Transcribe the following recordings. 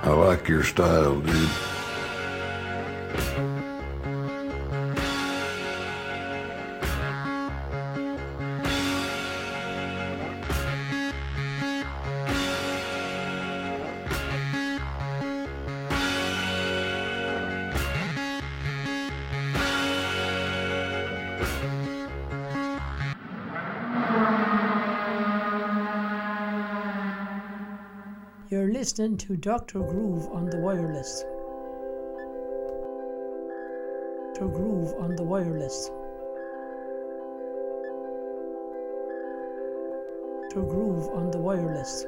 I like your style, dude. You're listening to Dr. Groove on the wireless. Dr. Groove on the wireless. Dr. Groove on the wireless.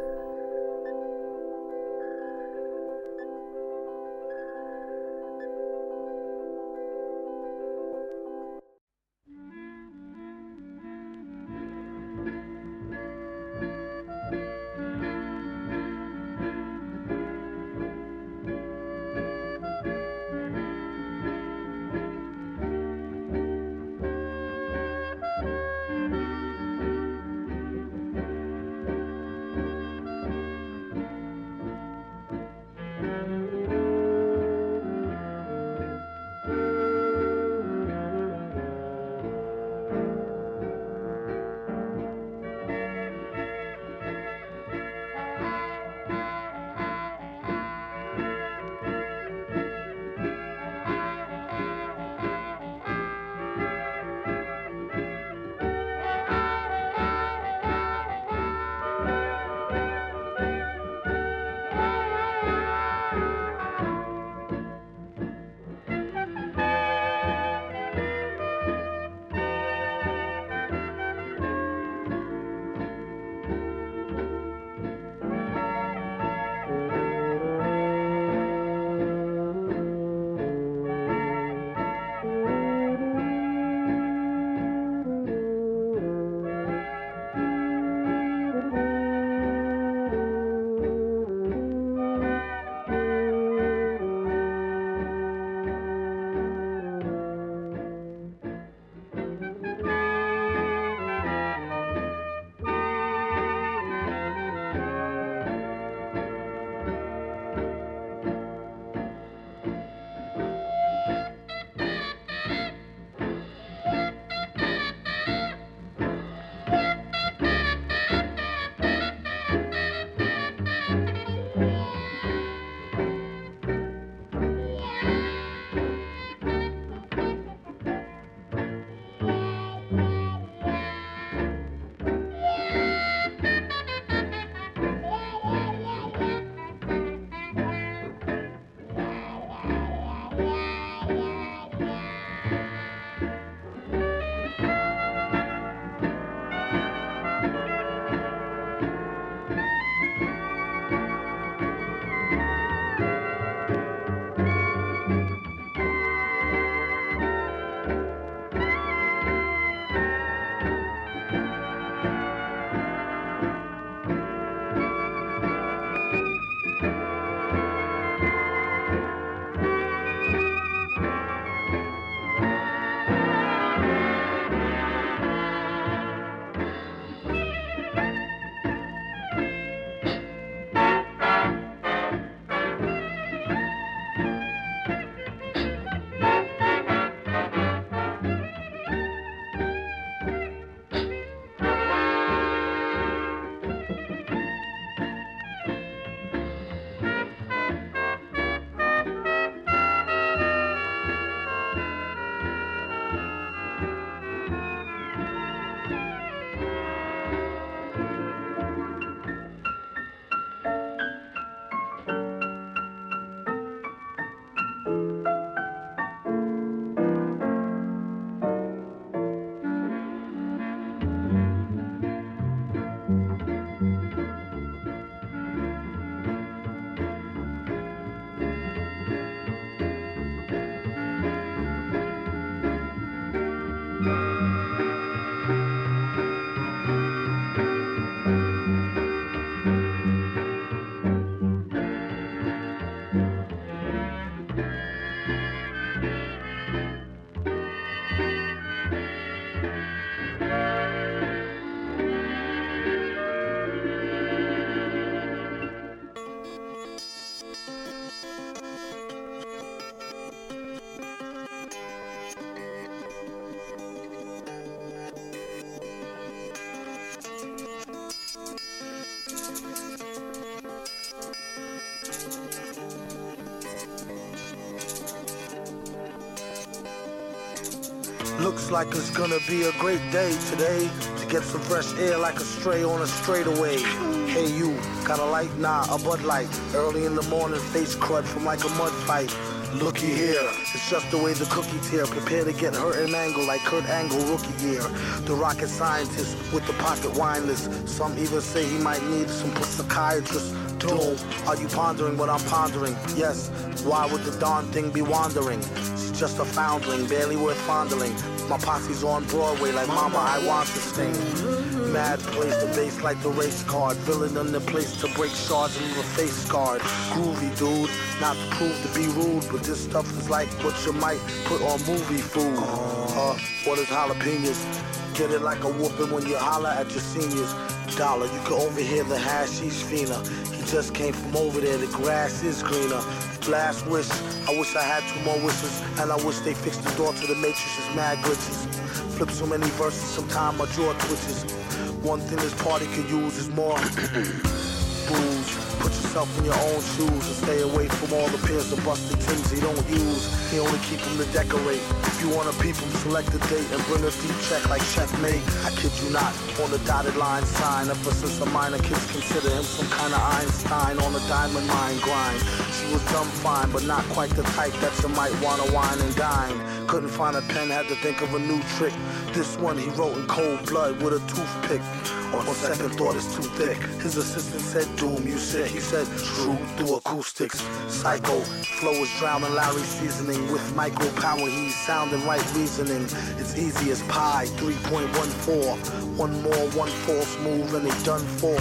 Looks like it's gonna be a great day today to get some fresh air like a stray on a straightaway. Hey you, got a light? Nah, a Bud Light. Early in the morning, face crud from like a mud fight. Looky here, it's just the way the cookie tear. Prepare to get hurt and mangled like Kurt Angle rookie year. The rocket scientist with the pocket wine list. Some even say he might need some psychiatrist. Doom, are you pondering what I'm pondering? Yes, why would the darn thing be wandering? She's just a foundling, barely worth fondling. My posse's on Broadway like Mama, I want to sing. Mad plays the bass like the race card. Villain in the place to break shards and leave a face scarred. Groovy dude, not to prove to be rude, but this stuff is like what you might put on movie food. What is jalapenos? Get it like a whooping when you holler at your seniors. Dollar, you can overhear the hashish fiender. He just came from over there, the grass is greener. Last wish, I wish I had 2 more wishes, and I wish they fixed the door to the Matrix's mad glitches. Flip so many verses, sometime my jaw twitches. One thing this party could use is more booze. Put yourself in your own shoes and stay away from all the pairs of busted things he don't use. He only keep them to decorate. If you wanna peep him, select a date and bring a deep check like checkmate. I kid you not, on the dotted line sign. Ever since a minor, kids consider him some kind of Einstein on a diamond mine grind. She was dumb fine, but not quite the type that you might wanna wine and dine. Couldn't find a pen, had to think of a new trick. This one he wrote in cold blood with a toothpick. On second thought, it's too thick. His assistant said, Doom, you sick. He said, true through acoustics. Psycho, flow is drowning Larry seasoning. With micro power, he's sounding right reasoning. It's easy as pie, 3.14. One more, one false move, and they done for.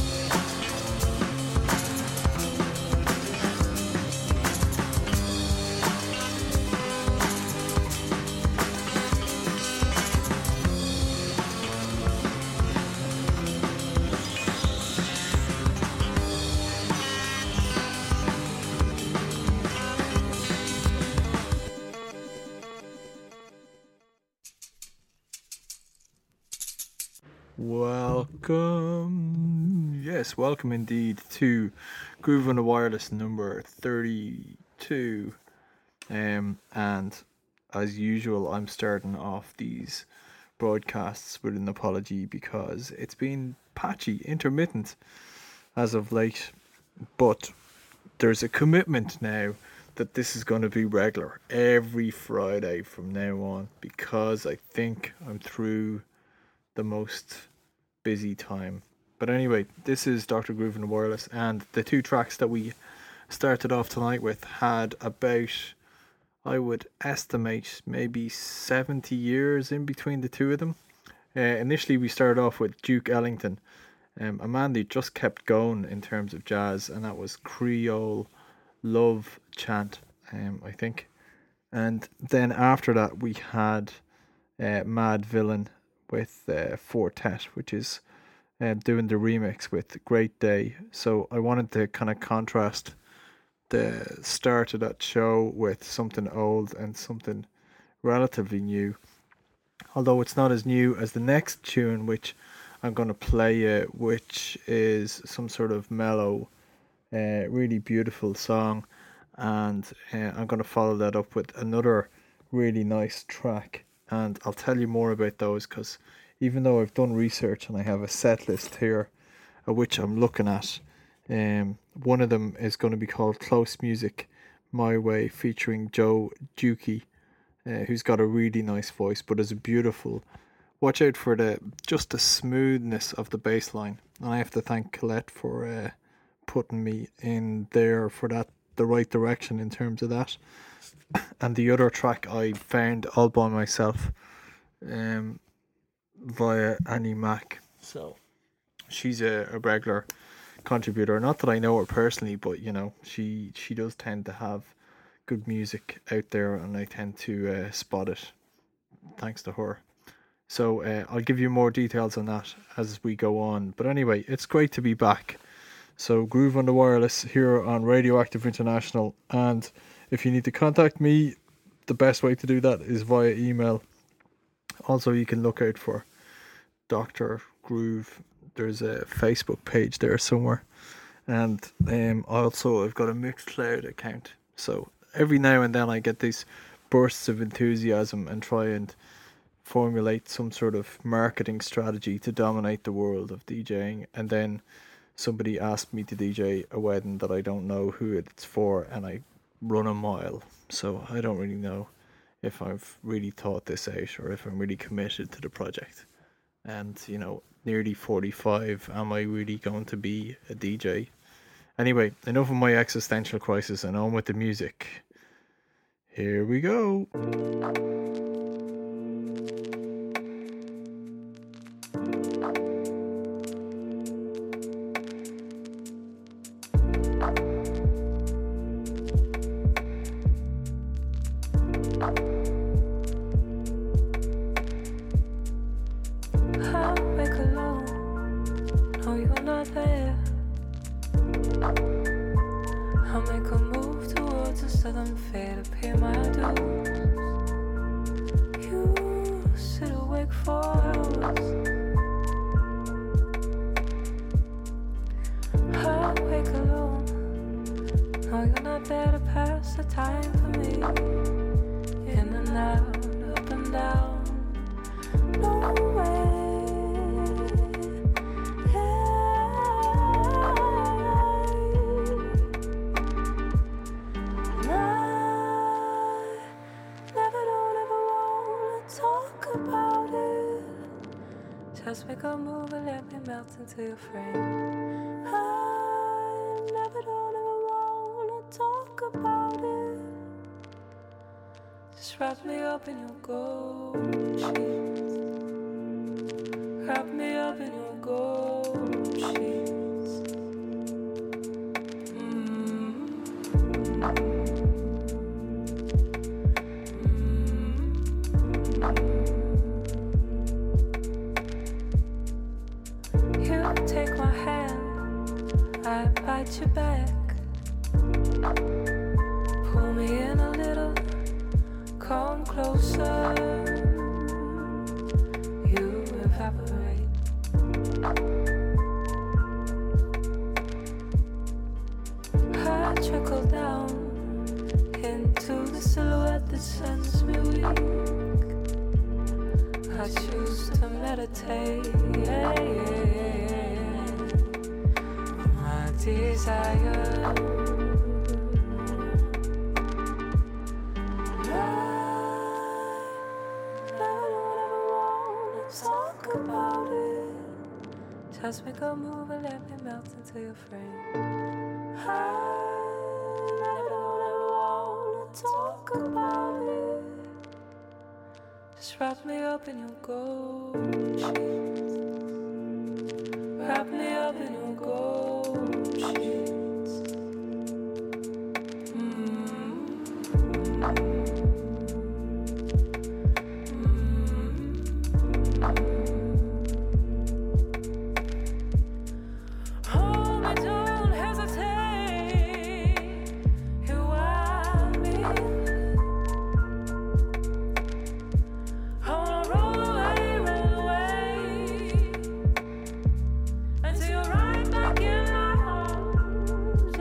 Welcome indeed to Groove on the Wireless number 32. And as usual, I'm starting off these broadcasts with an apology because it's been patchy, intermittent as of late. But there's a commitment now that this is going to be regular every Friday from now on, because I think I'm through the most busy time. But anyway, this is Dr. Groove and Wireless, and the 2 tracks that we started off tonight with had about, I would estimate, maybe 70 years in between the 2 of them. Initially we started off with Duke Ellington, a man that just kept going in terms of jazz, and that was Creole Love Chant, I think. And then after that we had Mad Villain with Fortet, which is doing the remix with Great Day. So I wanted to kind of contrast the start of that show with something old and something relatively new, although it's not as new as the next tune which I'm going to play, which is some sort of mellow, really beautiful song, and I'm going to follow that up with another really nice track, and I'll tell you more about those, because even though I've done research and I have a set list here, which I'm looking at, one of them is going to be called Close Music My Way, featuring Joe Dukey, who's got a really nice voice, but is a beautiful. Watch out for the smoothness of the bass line. And I have to thank Colette for putting me in there for that, the right direction in terms of that. And the other track I found all by myself, via Annie Mac. So she's a regular contributor. Not that I know her personally, but you know, she does tend to have good music out there, and I tend to spot it thanks to her. So I'll give you more details on that as we go on. But anyway, it's great to be back. So Groove on the Wireless here on Radioactive International, and if you need to contact me, the best way to do that is via email. Also, you can look out for Dr. Groove. There's a Facebook page there somewhere, and also I've got a Mixcloud account. So every now and then I get these bursts of enthusiasm and try and formulate some sort of marketing strategy to dominate the world of DJing, and then somebody asked me to DJ a wedding that I don't know who it's for, and I run a mile. So I don't really know if I've really thought this out or if I'm really committed to the project. And, you know, nearly 45, am I really going to be a DJ? Anyway, enough of my existential crisis and on with the music. Here we go. Just make a move and let me melt into your frame. I never don't ever wanna talk about it. Just wrap me up in your gold sheets. Wrap me up in your gold sheets. Take my hand, I bite you back. Pull me in a little, come closer. You evaporate. I trickle down into the silhouette that sends me weak. I choose to meditate. Desire. I don't ever wanna talk about it. Just make a move and let me melt into your frame. I don't ever wanna talk about it. Just wrap me up in your gold sheets. Wrap me up in your gold sheets. Hold me, don't hesitate. You want me. I wanna roll away until you're right back in my arms.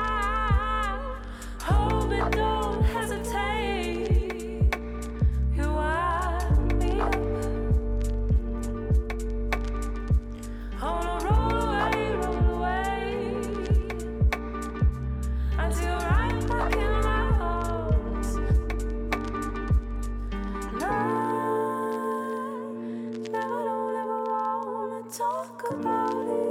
Hold me, don't hesitate. You wind me up. I wanna roll away until you're right back in my arms. And I don't ever wanna talk about it.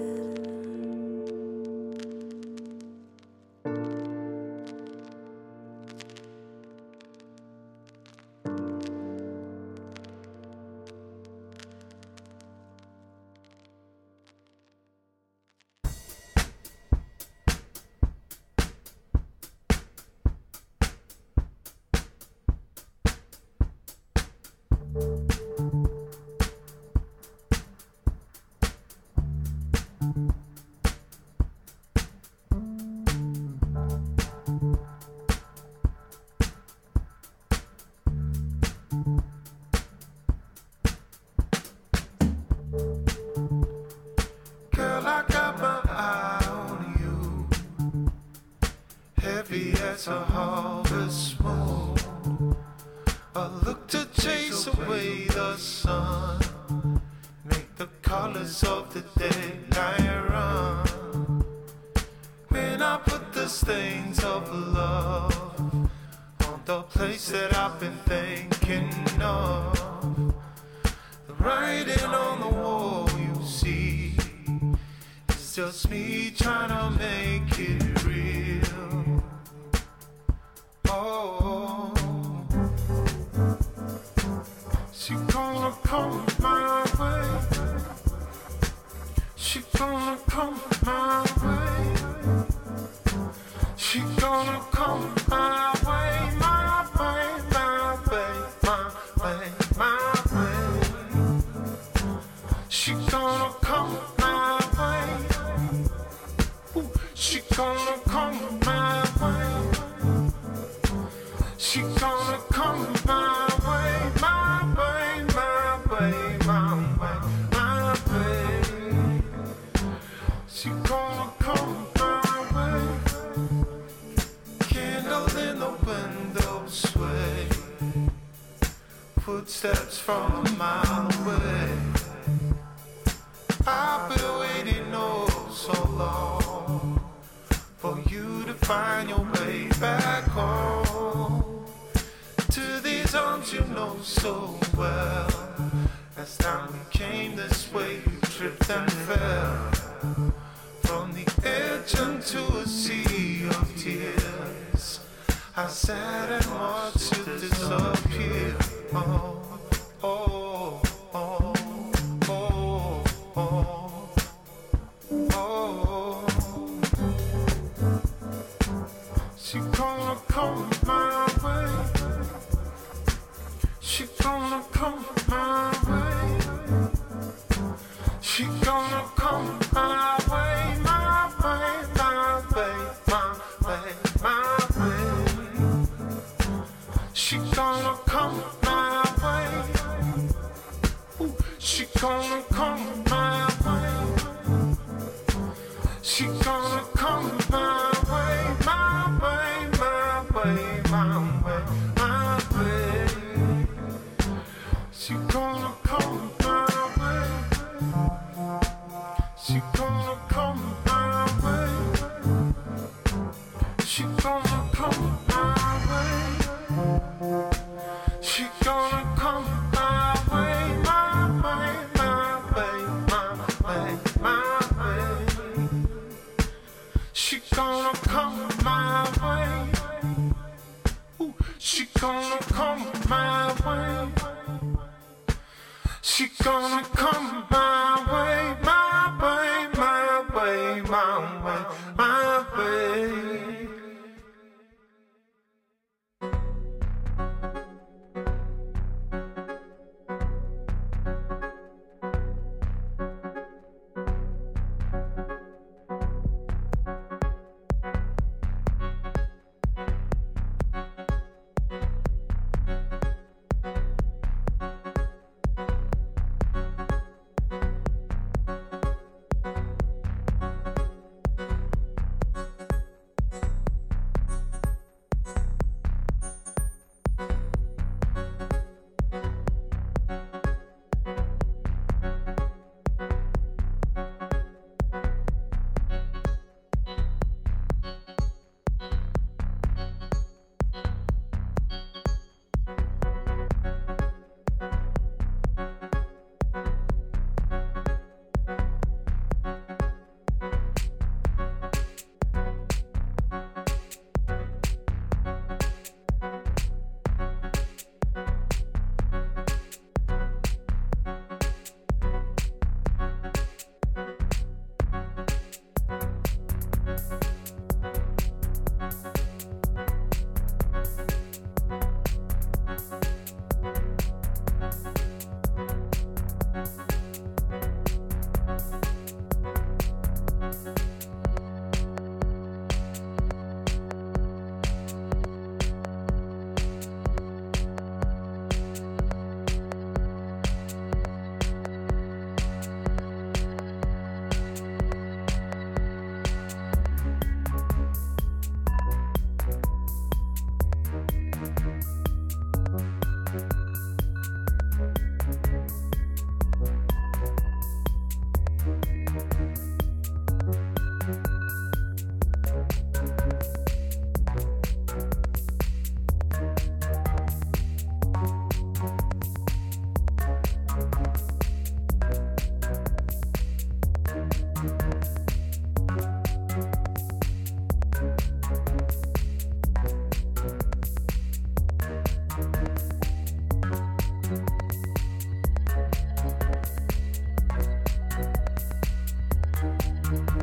Girl, I got my eye on you. Heavy as a harvest moon. I look to chase away the sun, make the colors of the daylight run. When I put the stains of love on the place that I've been thinking of, the writing on the wall you see, it's just me trying to make it real. Oh, she gonna come my way, she gonna come my way, she gonna come my way, my way, my way, my way, my way. She gonna come my way. Ooh, she gonna come my way. She gonna come my way, my way, my way, my way, my way. She gonna come my way. Candle in the window sway, footsteps from a mile away. I've been waiting oh so long for you to find your way back home to these arms you know so well. Last time we came this way, you tripped and fell from the edge into a sea of tears. I sat and watched you disappear. Oh, oh, oh, oh, oh, oh. She gonna come my way. She gonna come my way. She gonna come my way, my way, my way, my way, my way. She gonna come my way. Ooh, she gonna come my way. She gonna come my way, my way, my way, my way, my way. She gonna come my way. She gonna come my way. She gonna come my way. She gonna come my way, my way, my way, my way, my way. She gonna come my way. Ooh, she gonna come my way. She gonna come my way, my way, my way, my way, my way.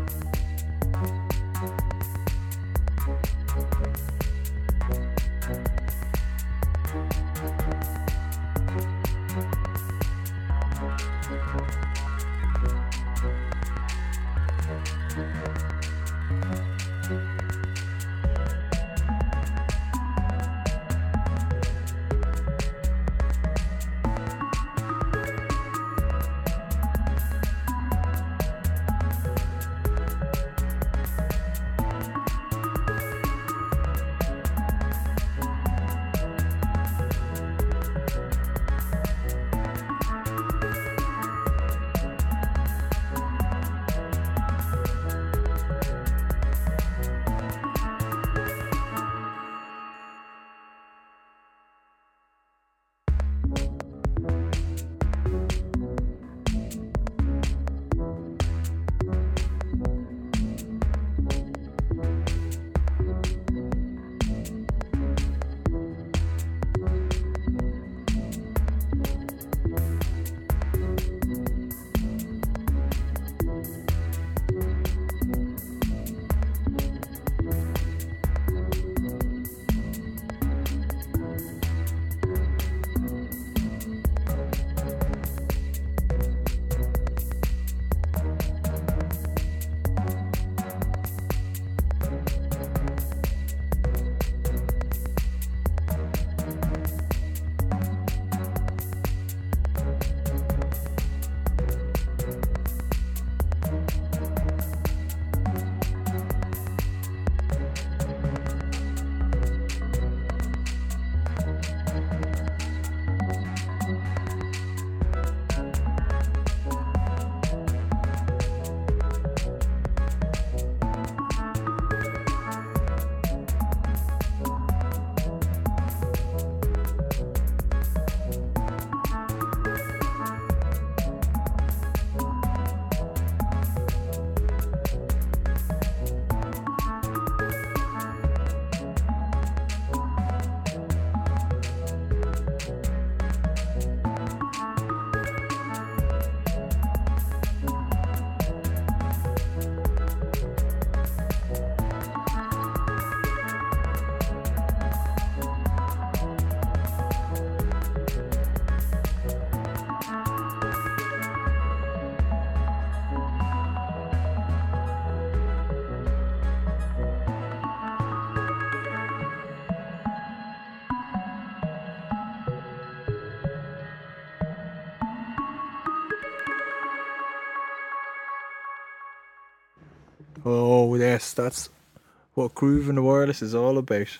Oh yes, that's what Groove in the Wireless is all about.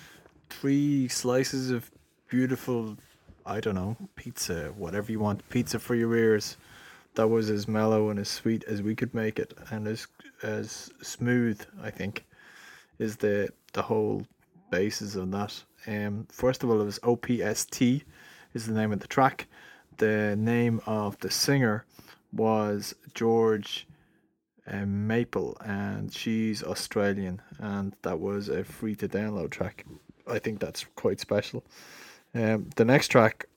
3 slices of beautiful, I don't know, pizza, whatever you want, pizza for your ears. That was as mellow and as sweet as we could make it, and as smooth, I think, is the whole basis of that. First of all, it was OPST is the name of the track. The name of the singer was George Maple, and she's Australian, and that was a free to download track. I think that's quite special. The next track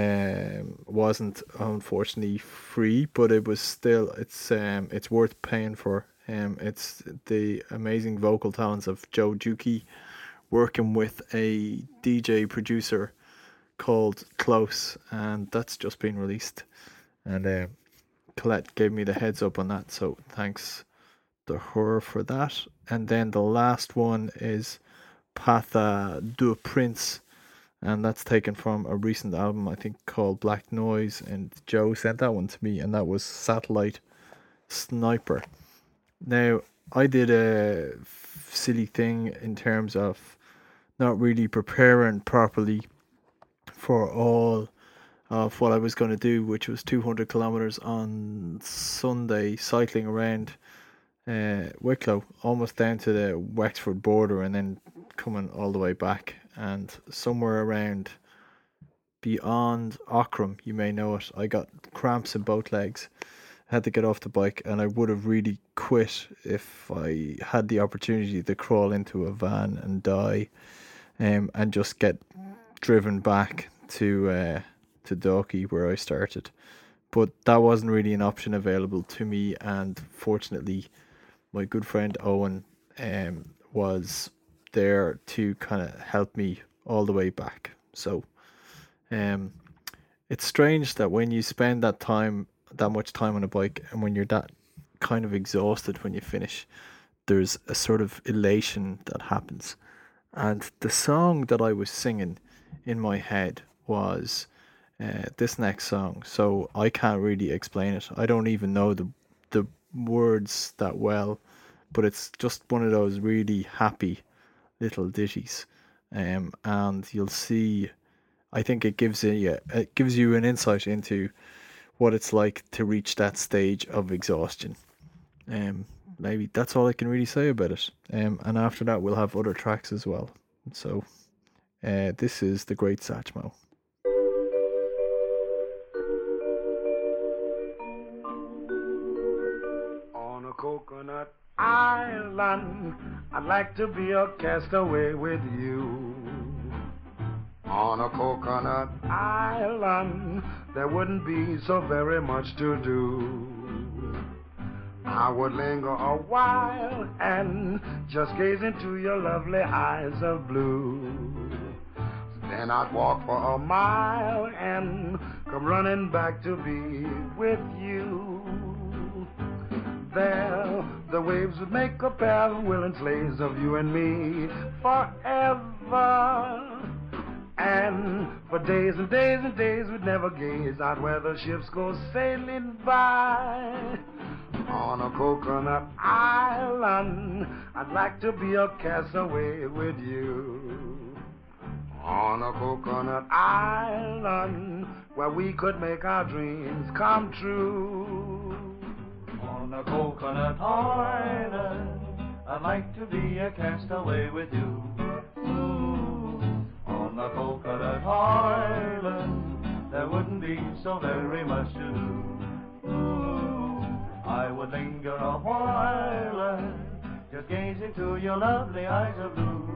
wasn't unfortunately free, but it was still it's worth paying for. It's the amazing vocal talents of Joe Juki working with a DJ producer called Close, and that's just been released. And Colette gave me the heads up on that, so thanks to her for that. And then the last one is Patha du Prince, and that's taken from a recent album I think called Black Noise, and Joe sent that one to me, and that was Satellite Sniper. Now, I did a silly thing in terms of not really preparing properly for all of what I was going to do, which was 200 kilometers on Sunday, cycling around Wicklow, almost down to the Wexford border, and then coming all the way back. And somewhere around beyond Ockram, you may know it, I got cramps in both legs. Had to get off the bike, and I would have really quit if I had the opportunity to crawl into a van and die, and just get driven back to Dalkey where I started. But that wasn't really an option available to me, and fortunately my good friend Owen was there to kind of help me all the way back. So it's strange that when you spend that much time on a bike, and when you're that kind of exhausted when you finish, there's a sort of elation that happens. And the song that I was singing in my head was this next song. So I can't really explain it. I don't even know the words that well, but it's just one of those really happy little ditties. And you'll see, I think it gives you an insight into what it's like to reach that stage of exhaustion. Maybe that's all I can really say about it. And after that, we'll have other tracks as well. So, this is The Great Satchmo. On a coconut island, I'd like to be a castaway with you. On a coconut island, there wouldn't be so very much to do. I would linger a while and just gaze into your lovely eyes of blue. Then I'd walk for a mile and come running back to be with you. There, the waves would make a pair of willing slaves of you and me forever. And for days and days and days we'd never gaze out where the ships go sailing by. On a coconut island, I'd like to be a castaway with you. On a coconut island, where we could make our dreams come true. On a coconut island, I'd like to be a castaway with you. Ooh. On a coconut island, there wouldn't be so very much to do. Ooh. I would linger a while and just gaze into your lovely eyes of blue.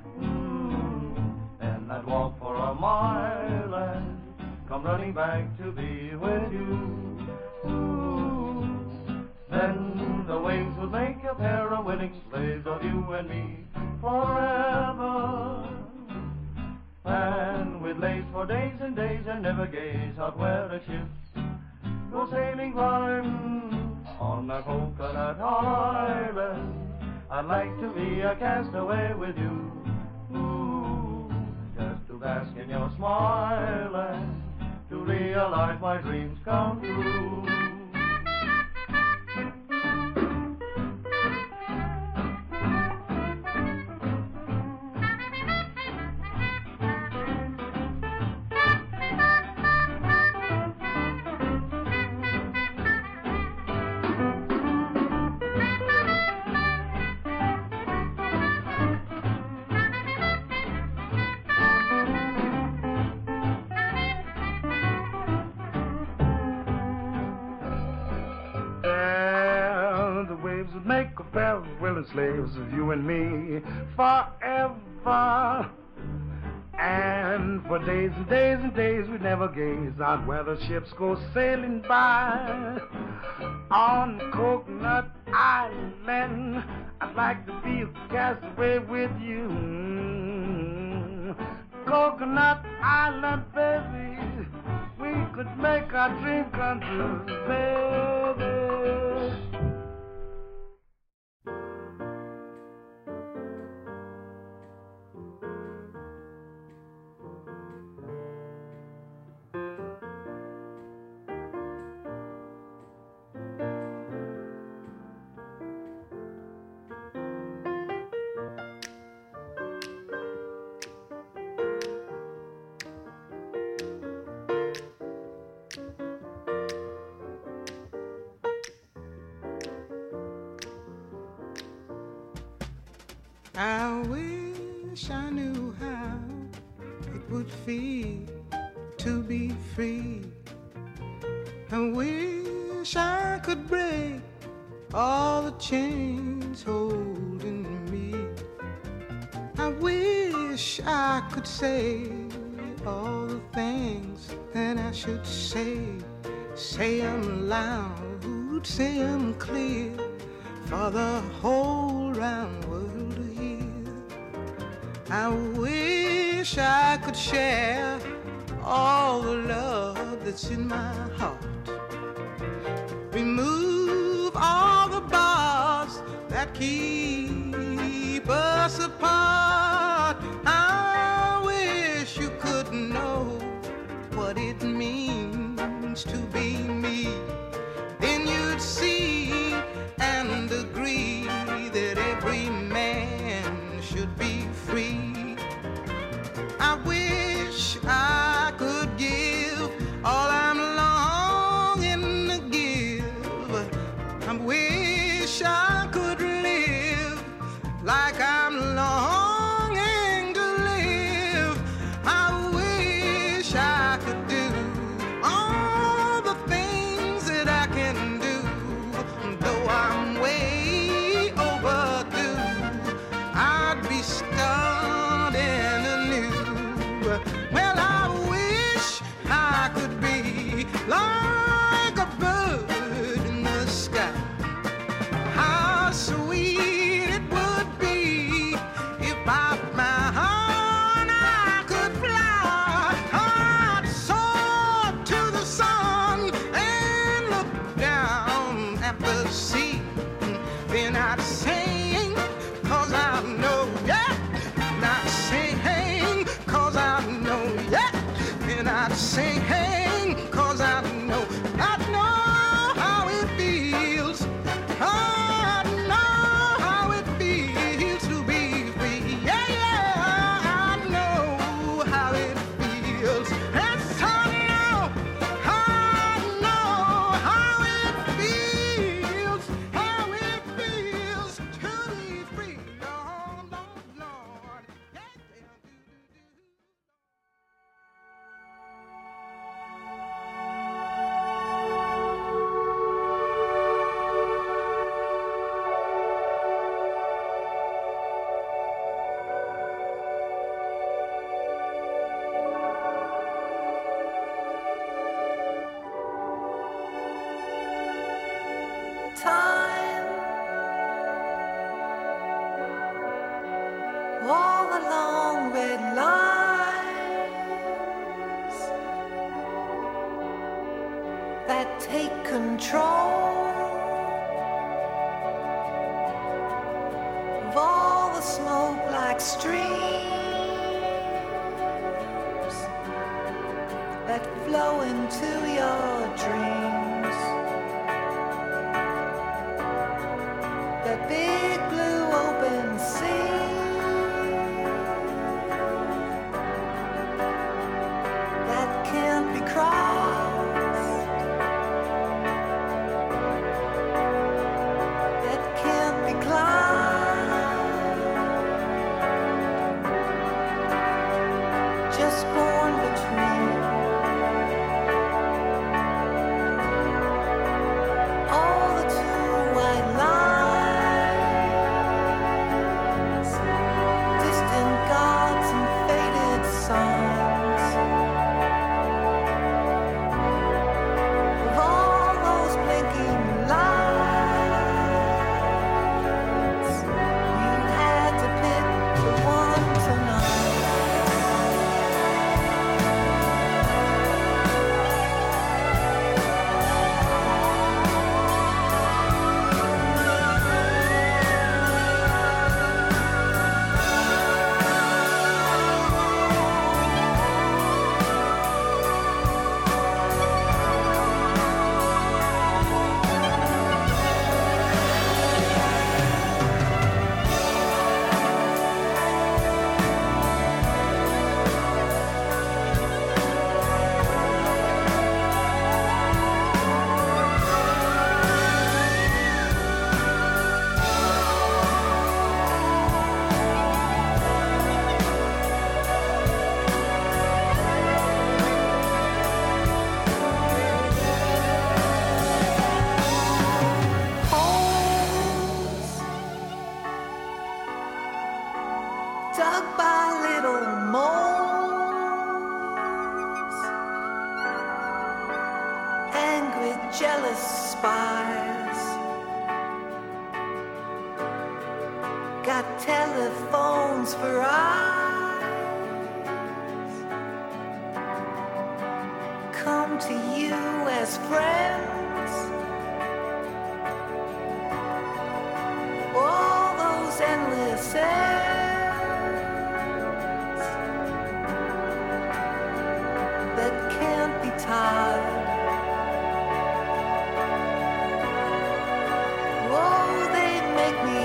Then I'd walk for a mile and come running back to be with you. Then the waves would make a pair of willing slaves of you and me forever. And we'd laze for days and days and never gaze out where the ships go sailing by. On a coconut island, I'd like to be a castaway with you. Ooh, just to bask in your smile and to realize my dreams come true. Slaves of you and me forever. And for days and days and days we'd never gaze out where the ships go sailing by. On Coconut Island, I'd like to be a castaway with you. Coconut Island, baby, we could make our dream come true, baby. I wish I knew how it would feel to be free. I wish I could break all the chains holding me. I wish I could say all the things that I should say. Say 'em loud, say 'em clear, for the whole round world to hear. I wish I could share all the love that's in my heart. Remove all the bars that keep us apart. I wish you could know what it means to be me. Then you'd see and agree that every man should be free. I wish I could give all I'm longing to give. I wish I could live like I'm longing to live. I wish I could do all the things that I can do, though I'm way overdue. I'd be starting anew. Well, I wish I could be like a bird in the sky. How sweet it would be if I found I could fly. I'd soar to the sun and look down at the sea. Then I'd sing, 'cause I know, yeah. And I'd sing, 'cause I know, yeah. And I'd sing, 'cause I know how it feels. I know how it feels to be free. Yeah, yeah, I know how it feels. Yes, I know how it feels, to be free. Lord, Lord, Lord. Yeah, yeah, Time, all the long red lines that take control of all the smoke like streams that flow into your dreams. That big blue open sea that can't be crossed, that can't be climbed, just born between all the two white lines, distant gods and faded songs of all those blinking lights. You had to pick the one tonight. Dug by little moles, angry, jealous spies got telephones for eyes. Come to you as friends. All those endless ends that can't be tied. Oh, they make me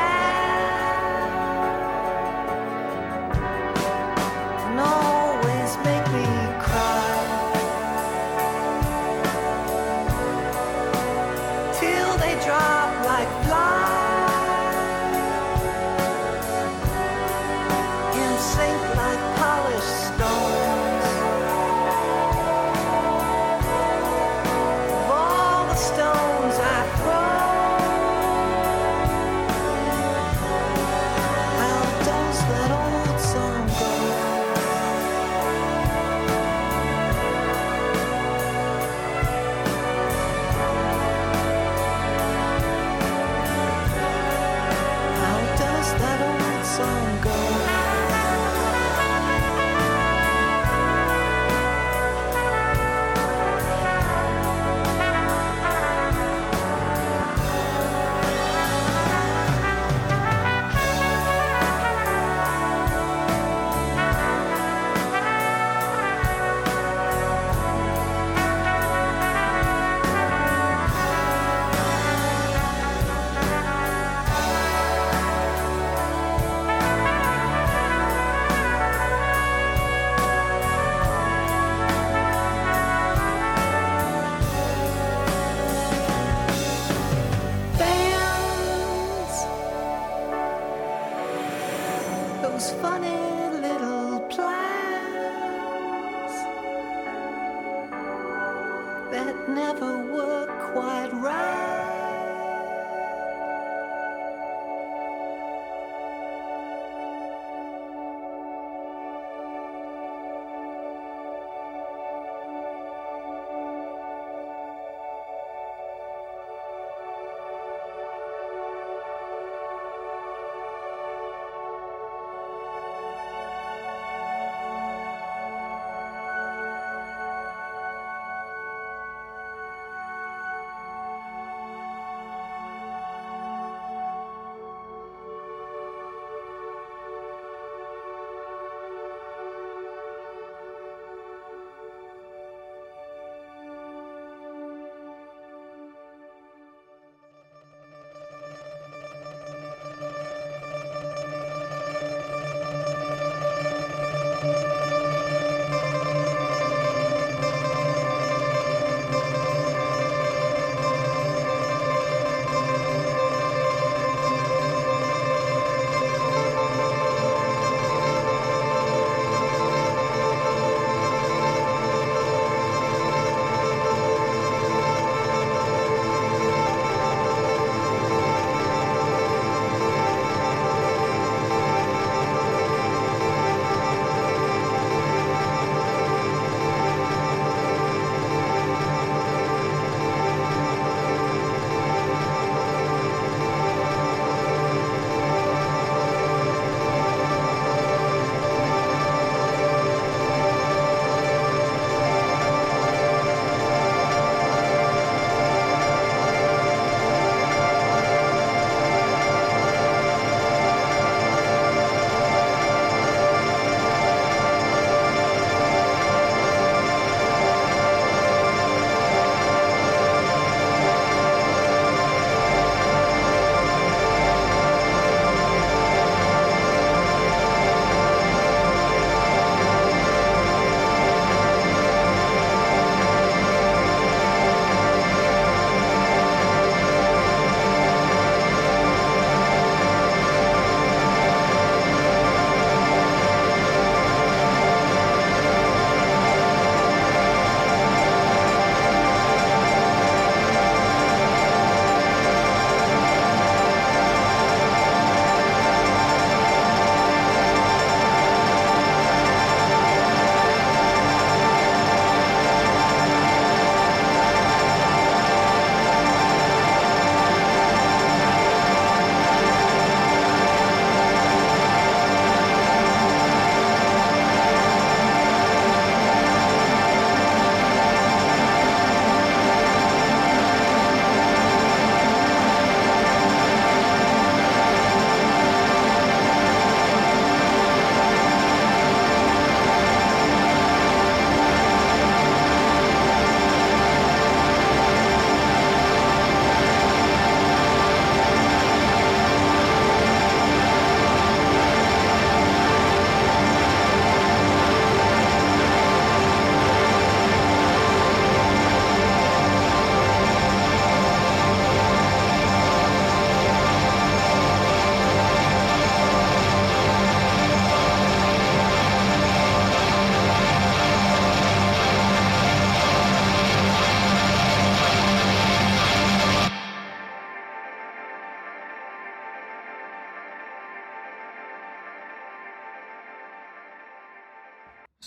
laugh and always make me cry till they drop like flies and sink like polished stones. Of all the stones I throw, how does that old song go? How does that old song go? Fans, those funny little plans that never work quite right.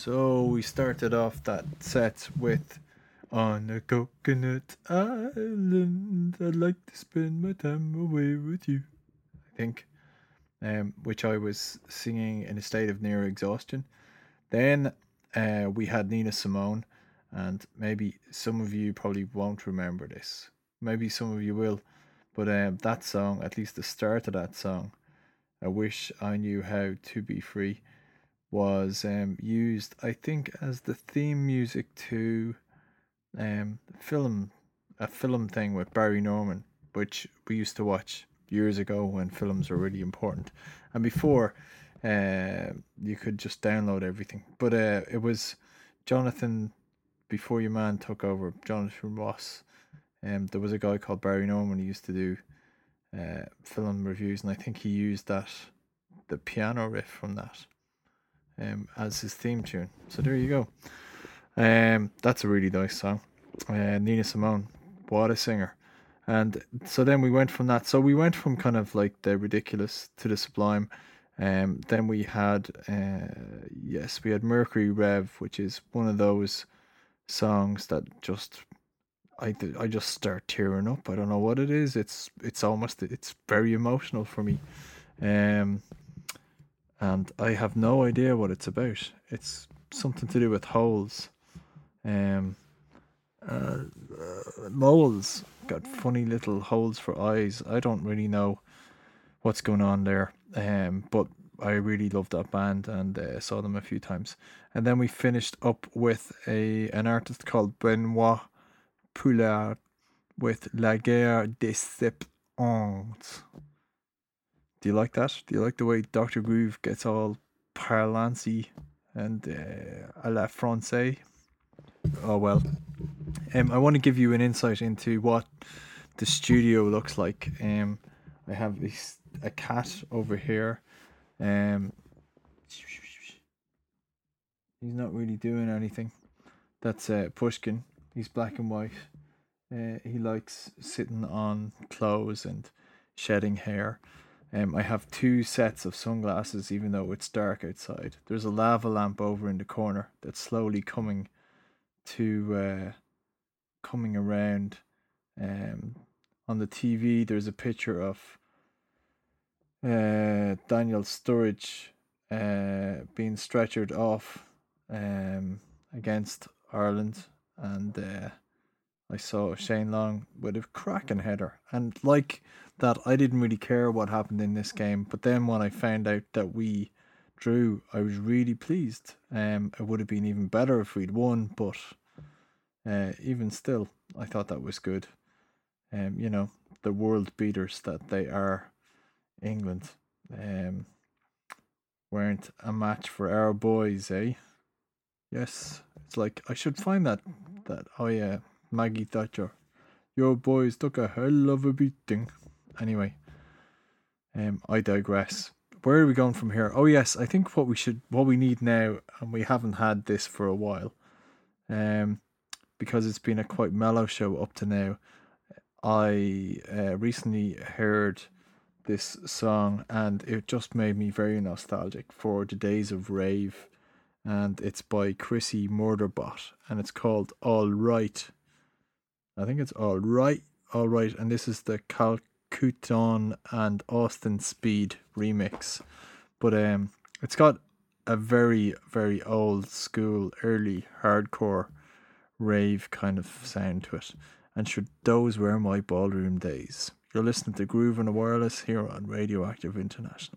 So we started off that set with On a Coconut Island, I'd like to spend my time away with you, I think, which I was singing in a state of near exhaustion. Then we had Nina Simone, and maybe some of you probably won't remember this. Maybe some of you will, but that song, at least the start of that song, I Wish I Knew How to Be Free, was used, I think, as the theme music to a film thing with Barry Norman, which we used to watch years ago when films were really important, and before you could just download everything. But it was Jonathan, before your man took over, Jonathan Ross. There was a guy called Barry Norman who used to do film reviews, and I think he used the piano riff from that as his theme tune. So there you go. That's a really nice song. Nina Simone, what a singer. And so then we went from that. So we went from kind of like the ridiculous to the sublime. Then we had we had Mercury Rev, which is one of those songs that just I just start tearing up. I don't know what it is. It's very emotional for me. And I have no idea what it's about. It's something to do with holes. Moles got funny little holes for eyes. I don't really know what's going on there. But I really loved that band and saw them a few times. And then we finished up with an artist called Benoit Poulard with La Guerre des Sept Ans. Do you like that? Do you like the way Dr. Groove gets all parlancy and à la française? Oh well. I want to give you an insight into what the studio looks like. I have a cat over here. He's not really doing anything. That's Pushkin. He's black and white. He likes sitting on clothes and shedding hair. I have 2 sets of sunglasses, even though it's dark outside. There's a lava lamp over in the corner that's slowly coming around. On the TV, there's a picture of Daniel Sturridge being stretchered off against Ireland, and I saw Shane Long with a cracking header. And like that, I didn't really care what happened in this game, but then when I found out that we drew, I was really pleased. It would have been even better if we'd won, but even still, I thought that was good. The world beaters that they are, England, weren't a match for our boys, eh? Yes, it's like, I should find that oh yeah, Maggie Thatcher, your boys took a hell of a beating. Anyway, I digress. Where are we going from here? Oh yes, I think what we need now, and we haven't had this for a while, because it's been a quite mellow show up to now. I recently heard this song and it just made me very nostalgic for the days of rave, and it's by Chrissy Murderbot and it's called All Right. I think it's All Right, and this is the Calcuton and Austin Speed remix, but it's got a very, very old school, early hardcore rave kind of sound to it, and sure, those were my ballroom days. You're listening to Groove on the Wireless here on Radioactive International.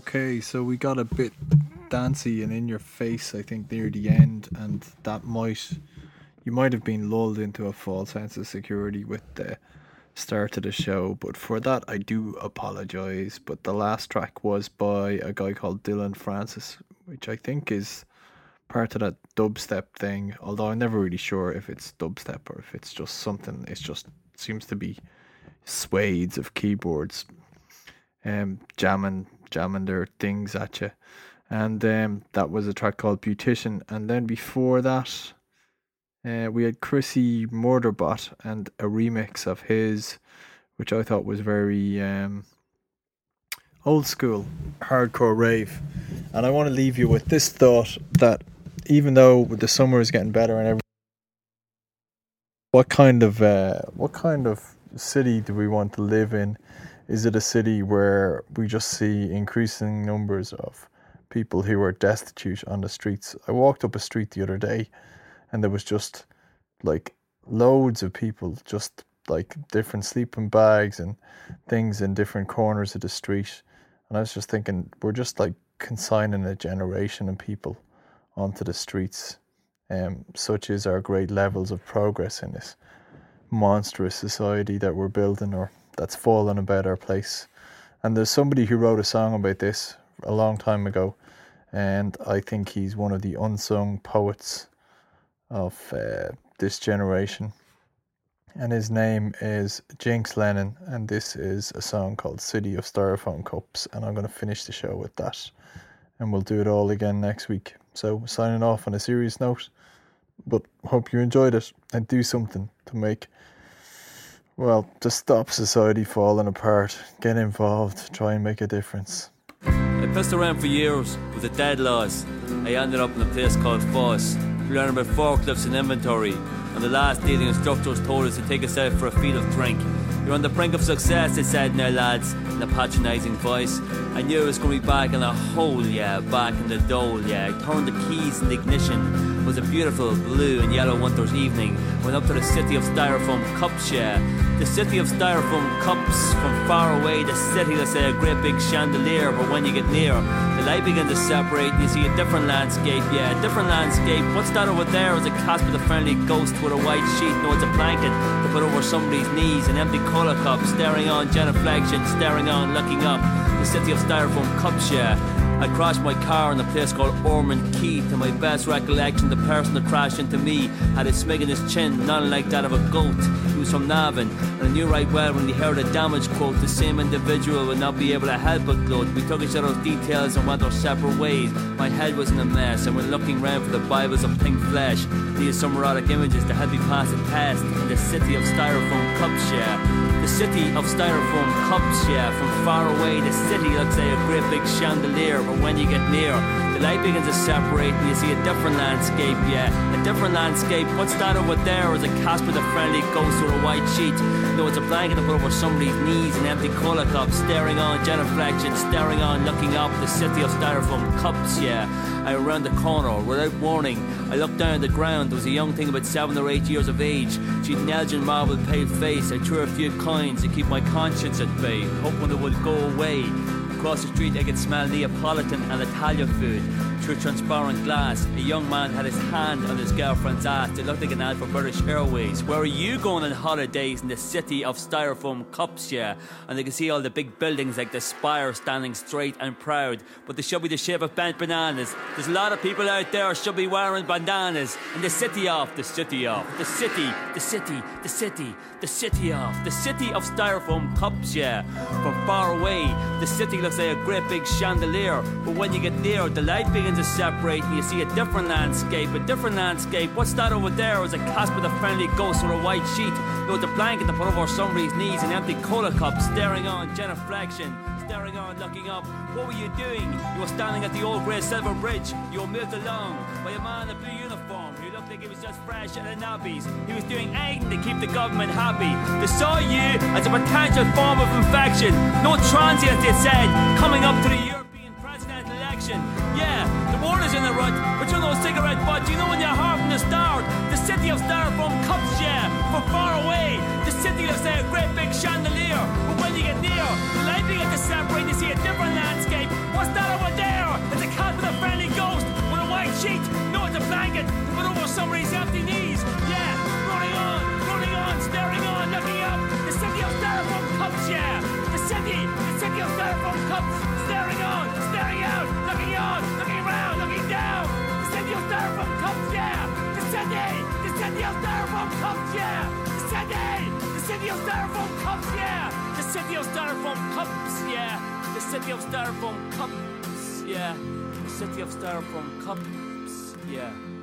Okay, so we got a bit dancey and in your face, I think, near the end, and that you might have been lulled into a false sense of security with the start of the show, but for that I do apologise. But the last track was by a guy called Dylan Francis, which I think is part of that dubstep thing, although I'm never really sure if it's dubstep or if it's just something. It just seems to be swathes of keyboards jamming their things at you, and that was a track called Beautician. And then before that we had Chrissy Murderbot and a remix of his, which I thought was very old school hardcore rave. And I want to leave you with this thought, that even though the summer is getting better and everything, what kind of city do we want to live in? Is it a city where we just see increasing numbers of people who are destitute on the streets? I walked up a street the other day and there was just like loads of people, just like different sleeping bags and things in different corners of the street. And I was just thinking, we're just like consigning a generation of people onto the streets. Such is our great levels of progress in this monstrous society that we're building, or that's fallen about our place. And there's somebody who wrote a song about this a long time ago, and I think he's one of the unsung poets of this generation, and his name is Jinx Lennon, and this is a song called City of Styrofoam Cups. And I'm going to finish the show with that, and we'll do it all again next week. So signing off on a serious note, but hope you enjoyed it, and do something to make, well, to stop society falling apart. Get involved, try and make a difference. I pissed around for years with the dead laws. I ended up in a place called Foss, learning about forklifts and inventory, and the last day the instructors told us to take us out for a field of drink. You're on the brink of success, they said now lads, in a patronising voice. I knew I was going to be back in the hole, yeah, back in the dole, yeah. I turned the keys in the ignition. It was a beautiful blue and yellow winter's evening. Went up to the City of Styrofoam Cups, yeah. The City of Styrofoam Cups, from far away, the city that's a great big chandelier. But when you get near, the light begins to separate and you see a different landscape, yeah, a different landscape. What's that over there is a Casper the Friendly Ghost with a white sheet. No, it's a blanket to put over somebody's knees. An empty colour cup, staring on genuflection, staring on, looking up. The City of Styrofoam Cups, yeah. I crashed my car in a place called Ormond Quay. To my best recollection, the person that crashed into me had a smig in his chin, not unlike that of a goat. He was from Navan, and I knew right well when he heard a damage quote, the same individual would not be able to help but gloat. We took each other's details and went our separate ways. My head was in a mess, and we're looking round for the Bibles of pink flesh. These some erotic images to help me pass the test in the City of Styrofoam Cups, yeah. The City of Styrofoam Cups, yeah. From far away, the city looks like a great big chandelier, but when you get near, the light begins to separate and you see a different landscape, yeah. A different landscape. What's that over there is a Casper the Friendly Ghost with a white sheet. No, it's a blanket to put over somebody's knees, an empty colour cup, staring on genuflection, staring on, looking up. The City of Styrofoam Cups, yeah. I ran the corner without warning. I looked down at the ground. There was a young thing about 7 or 8 years of age. She'd an Elgin marble pale face. I threw her a few coins to keep my conscience at bay, hoping it would go away. Across the street I could smell Neapolitan and Italian food. Through transparent glass, a young man had his hand on his girlfriend's ass. It looked like an ad for British Airways. Where are you going on holidays? In the City of Styrofoam Cups, yeah. And they can see all the big buildings like the Spire standing straight and proud, but they should be the shape of bent bananas. There's a lot of people out there should be wearing bandanas. In the City of the City of Styrofoam Cups, yeah. From far away, the city looks like a great big chandelier, but when you get near, the light begins to separate and you see a different landscape, a different landscape. What's that over there is a Casper the Friendly Ghost with a white sheet. There was a blanket to put over somebody's knees, an empty cola cup, staring on genuflection, staring on, looking up. What were you doing? You were standing at the old grey silver bridge. You were moved along by a man in a blue uniform who looked like he was just fresh out of nabbies. He was doing anything to keep the government happy. They saw you as a potential form of infection. No transient, they said, coming up to the European presidential election. Yeah, the world is in a rut, but you're no cigarette butt. You know when you're hard from the start. The City of Styrofoam Cups, yeah. From far away, the city looks like a great big chandelier, but when you get near, the light begins to separate. You see a different landscape. What's that over there? It's a cat with a friendly ghost with a white sheet. No, it's a blanket to put over somebody's empty knees. Yeah, running on, staring on, looking up. The city of styrofoam cups, yeah. The city of styrofoam cups, staring on, staring out, looking on, looking around, looking down. The city of styrofoam cups, yeah. The city of styrofoam cups, yeah. The city of styrofoam cups, yeah. The city of styrofoam cups, yeah. The city of styrofoam cups, yeah. The city of styrofoam cups, yeah.